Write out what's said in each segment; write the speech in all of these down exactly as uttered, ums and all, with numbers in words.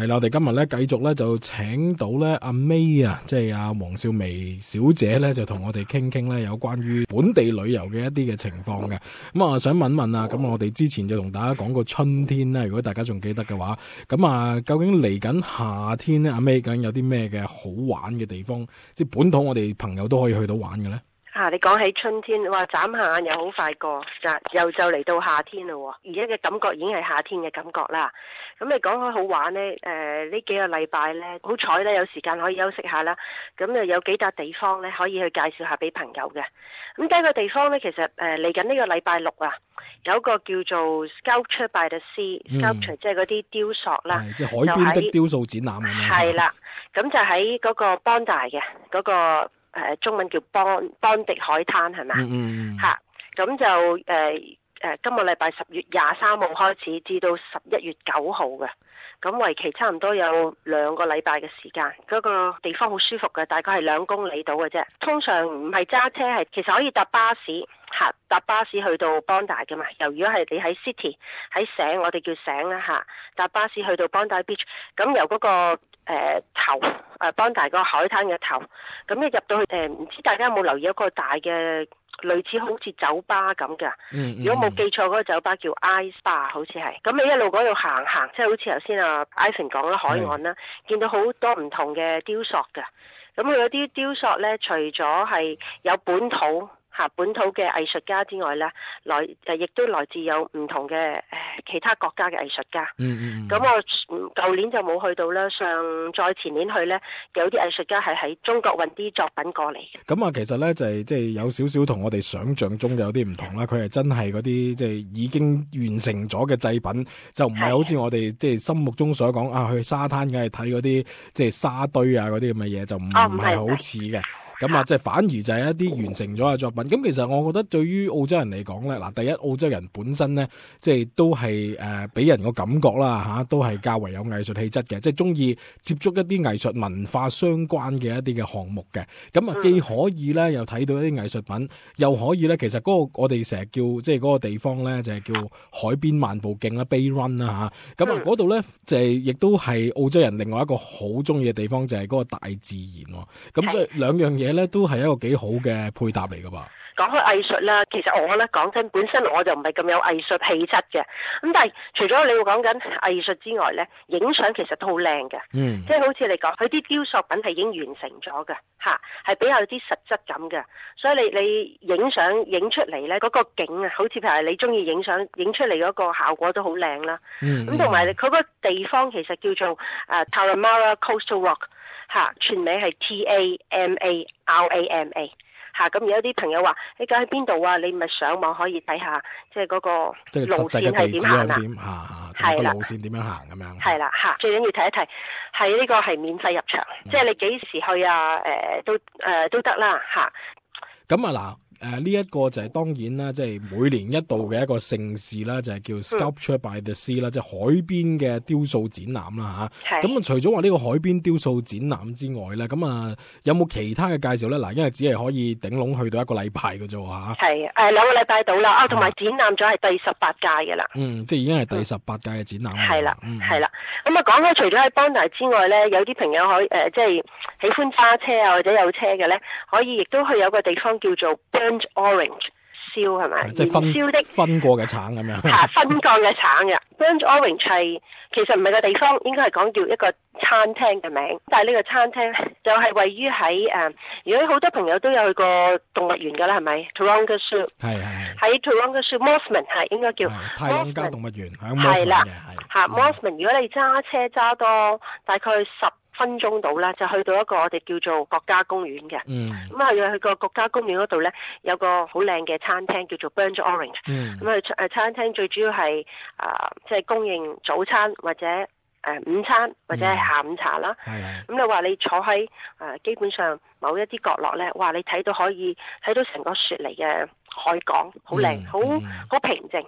係啦，我哋今日咧繼續咧就請到咧阿 May 啊，即係阿黃少薇小姐咧，就同我哋傾傾咧有關於本地旅遊嘅一啲嘅情況嘅。咁啊，想問問啊，咁我哋之前就同大家講過春天咧，如果大家仲記得嘅話，咁啊，究竟嚟緊夏天咧，阿 May 究竟有啲咩嘅好玩嘅地方，即係本土我哋朋友都可以去到玩嘅咧？ 啊！你講起春天，哇！眨下眼又好快過，就又就嚟到夏天嘞喎！而家嘅感覺已經係夏天嘅感覺啦。咁你講開好玩呢，誒、呃、呢幾個禮拜呢，好彩呢，有時間可以休息下啦。咁就有幾笪地方呢，可以去介紹下俾朋友嘅。咁第一個地方呢，其實誒嚟緊呢個禮拜六啊，有個叫做 Sculpture by the Sea，Sculpture、嗯、即係嗰啲雕塑啦， 即係海邊的雕塑展覽咁樣。係啦， 咁就喺嗰個邦大嘅嗰個。誒、呃、中文叫邦邦迪海灘係咪？嗯嗯嚇，咁就誒誒、呃、今個禮拜十月廿三號開始至到十一月九號嘅，咁為期差唔多有兩個禮拜嘅時間。嗰、那個地方好舒服嘅，大概係兩公里到嘅啫。通常唔係揸車，係其實可以搭巴士嚇，搭巴士去到邦大嘅嘛。又如果係你喺 City 喺醒，我哋叫醒啦嚇，搭巴士去到邦大 Beach， 咁由嗰、那個。誒、呃、頭誒邦大個海灘嘅頭，咁一入到去誒，唔知大家有冇留意一個大嘅類似好似酒吧咁嘅、嗯嗯？如果冇記錯，嗰、那個酒吧叫 Ice Bar， 好似係。咁你一路嗰度行行，即係好似頭先阿 Ivan 講啦，海岸啦，見到好多唔同嘅雕塑嘅。咁佢嗰啲雕塑咧，除咗係有本土嚇本土嘅藝術家之外咧，來誒亦都來自有唔同嘅誒其他國家嘅藝術家。嗯嗯。咁我舊年就冇去到啦，上再前年去咧，有啲藝術家係喺中國運啲作品過嚟。 咁啊，其實咧就係即係有少少同我哋想象中嘅有啲唔同啦。佢係真係嗰啲即係已經完成咗嘅製品，就唔係好似我哋即係心目中所講啊，去沙灘梗係睇嗰啲即係沙堆啊嗰啲咁嘅嘢，就唔唔係好似嘅。咁啊，即係反而就係一啲完成咗嘅作品。咁其實我覺得對於澳洲人嚟講咧，嗱，第一澳洲人本身咧，即係都係誒俾人個感覺啦嚇，都係較為有藝術氣質嘅，即係中意接觸一啲藝術文化相關嘅一啲嘅項目嘅。咁啊，既可以咧又睇到一啲藝術品，又可以咧，其實嗰、那個我哋成日叫即係嗰個地方咧，就係、是、叫海邊漫步徑啦 ，Bay Run 啦嚇。咁啊，嗰度咧就係、是、亦都係澳洲人另外一個好中意嘅地方，就係、是、嗰個大自然喎。咁所以兩樣嘢咧都係一個幾好嘅配搭嚟噶噃。 講開藝術啦，其實我咧講真，本身我就唔係咁有藝術氣質嘅。咁但係除咗你會講緊藝術之外咧，影相其實都好靚嘅。嗯，即係好似你講，佢啲雕塑品係已經完成咗嘅，吓係比較有啲實質感嘅。所以你你影相影出嚟咧，嗰個景啊，好似譬如你中意影相影出嚟嗰個效果都好靚啦。嗯，咁同埋佢個地方其實叫做誒 Tarahumara Coastal Rock。吓，全名係 T A M A R A M A 吓，咁有啲朋友話你究竟喺邊度啊？你咪上網可以睇下，即係嗰個路線係點行啦，係啦， 路線點樣行咁樣， 係啦吓，最緊要睇一睇，係呢個係免費入場，嗯、即係你幾時去啊？誒、呃，都誒、呃、都得啦吓。 咁啊嗱。誒呢一個就係當然啦，即係每年一度嘅一個盛事啦，就係叫 Sculpture by the Sea 啦、嗯，即係海邊嘅雕塑展覽啦嚇。咁啊，除咗話呢個海邊雕塑展覽之外咧，咁啊有冇其他嘅介紹咧？嗱，因為只係可以頂籠去到一個禮拜嘅啫喎嚇。係誒兩個禮拜到啦，啊同埋展覽咗係第十八屆嘅啦。 嗯，即係已經係第十八屆嘅展覽。 係啦，係啦。咁啊講開，除咗喺邦大之外咧，有啲朋友可以誒、呃、即係喜歡揸車啊或者有車嘅咧，可以亦都去有個地方叫做 Orange 燒係咪？ 即係分燒的分過嘅橙咁樣。 嚇，分過嘅橙嘅 Burnt Orange 係其實唔係個地方，應該係講叫一個餐廳嘅名。但係呢個餐廳就係位於喺誒，如果好多朋友都有去過動物園㗎啦，係咪 Taronga Zoo？ 係係喺 Taronga Zoo Mosman 係應該叫太空家動物園喺 Mosman 嘅係嚇 Mosman。如果你揸車揸多大概十分鐘到啦，就去到一個我哋叫做國家公園嘅。嗯。咁啊，去個國家公園嗰度咧，有個好靚嘅餐廳叫做 Burnt Orange。嗯。咁啊，誒餐廳最主要係啊，即係供應早餐或者誒午餐或者係下午茶啦。係係。咁你話你坐喺誒基本上某一啲角落咧，哇！你睇到可以睇到成個雪梨嘅海港，好靚，好好平靜。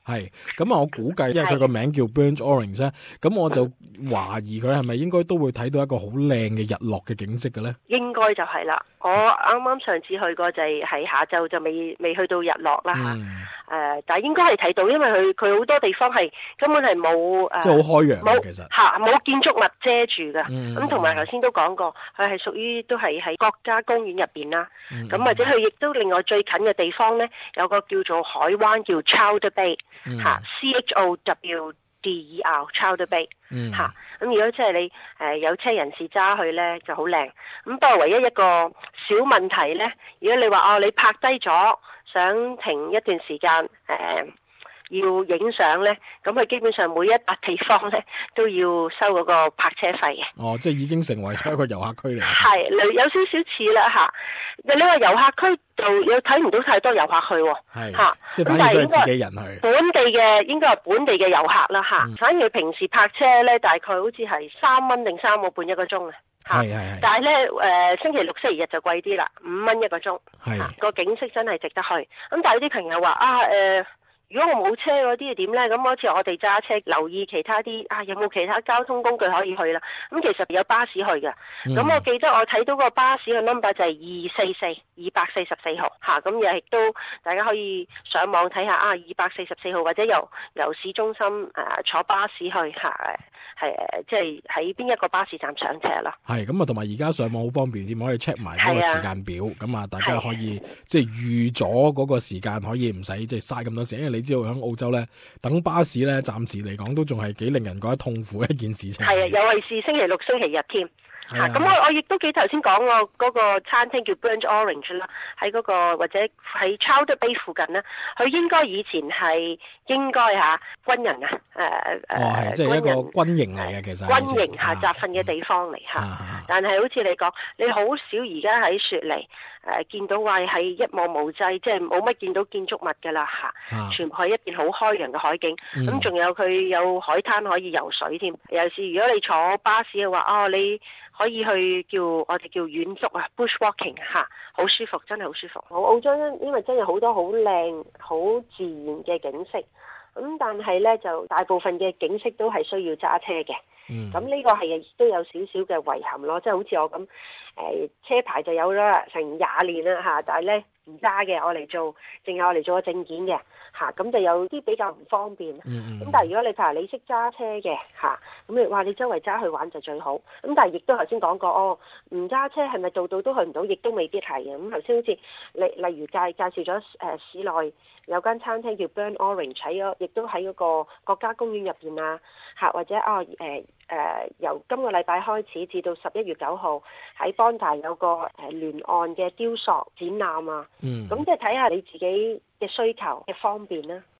係，咁啊，我估計，因為佢個名叫 Burnt Orange 咧，咁我就懷疑佢係咪應該都會睇到一個好靚嘅日落嘅景色嘅咧？ 應該就係啦。我啱啱上次去過就係喺下晝就未未去到日落啦嚇。誒、嗯呃，但係應該係睇到，因為佢佢好多地方係根本係冇誒， 即係好開揚嘅其實嚇，冇建築物遮住嘅。咁同埋頭先都講過，佢係屬於都係喺國家公園入邊啦。咁、嗯、或者佢亦都另外最近嘅地方咧，有個叫做海灣叫 Chowder Bay 嚇、嗯、，C H O W D E R，Chowder Bay 嚇、嗯。咁、啊、如果即係你誒、呃、有車人士揸去咧就好靚。咁不過唯一一個小問題咧，如果你話哦你泊低咗想停一段時間誒。呃要影相咧，咁佢基本上每一笪地方咧都要收嗰個泊車費嘅。 哦，即係已經成為咗一個遊客區嚟。 係，有少少似啦嚇。你話遊客區就有睇唔到太多遊客去喎。係嚇，即係反而都係自己人去。本地嘅應該係本地嘅遊客啦嚇、嗯。反而平時泊車咧，大概好似係三蚊定三個半一個鐘啊。係係係。但係咧誒，星期六、星期日就貴啲啦，五蚊一個鐘。係。個景色真係值得去。咁但係啲朋友話啊誒。呃如果我冇車嗰啲係點呢？咁好似我哋揸車留意其他啲啊，有冇其他交通工具可以去啦？咁其實有巴士去嘅。咁、嗯、我記得我睇到個巴士嘅 number 就係二四四二百四十四號嚇。咁亦都大家可以上網睇下啊，二百四十四號或者由由市中心誒、啊、坐巴士去嚇，係誒即係喺邊一個巴士站上車啦。係咁啊，同埋而家上網好方便添，可以 check 埋嗰個時間表，咁啊大家可以即係預咗嗰個時間，可以唔使即係嘥咁多時間。因為你知道喺澳洲咧，等巴士咧，暫時嚟講都仲係幾令人覺得痛苦嘅一件事情。係啊，尤其是星期六、星期日添。嚇，咁我我亦都記頭先講過嗰個餐廳叫 Burnt Orange 啦，喺嗰個或者喺 Chowder Bay 附近咧，佢應該以前係應該嚇軍人啊，誒誒、 哦係，即係一個軍營嚟嘅其實。軍營嚇集訓嘅地方嚟嚇、啊，但係好似你講，你好少而家喺雪梨誒、呃、見到話係一望無際，即係冇乜見到建築物㗎啦嚇，全部係一片好開揚嘅海景，咁、嗯、仲有佢有海灘可以游水添。尤其是如果你坐巴士嘅話，哦你。可以去叫我哋叫遠足啊 ，bushwalking 嚇，好舒服，真係好舒服。我澳洲因為真係好多好靚、好自然嘅景色，咁但係呢，就大部分嘅景色都係需要揸車嘅。嗯，咁呢個係亦都有少少嘅遺憾咯，即係好似我咁，誒、呃、車牌就有啦，成廿年啦嚇，但係呢唔揸嘅，我嚟做，淨係我嚟做個證件嘅嚇，咁就有啲比較唔方便。嗯，咁但係如果你譬如你識揸車嘅嚇，咁你話你周圍揸去玩就最好。咁但係亦都頭先講過，哦唔揸車係咪度度都去唔到？亦都未必係嘅。咁頭先好似例例如介介紹咗誒、呃、市內有間餐廳叫 Burnt Orange 喺咗，亦都喺嗰個國家公園入邊啊嚇，或者啊誒。呃誒、呃、由今個禮拜開始至到十一月九號喺邦大有個誒、呃、聯岸嘅雕塑展覽啊，嗯，咁即係睇下你自己嘅需求嘅方便啦。